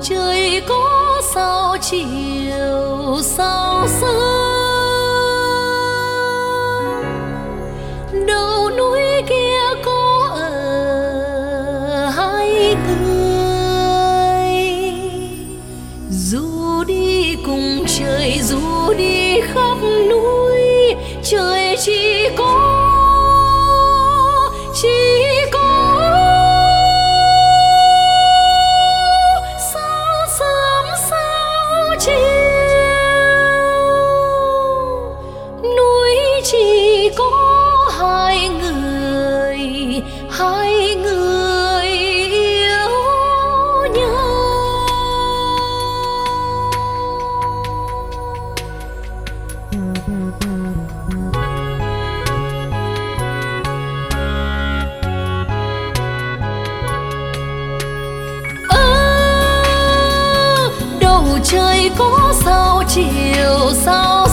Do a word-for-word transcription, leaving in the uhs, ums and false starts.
trời có sao chiều sao sớm, đầu núi kia có ở hai người. Dù đi cùng trời, dù đi khắp núi, trời chỉ có chỉ có sao sớm sao chiều, núi chỉ có hai người, hai người yêu nhau. Ơ, đầu trời có sao chiều sao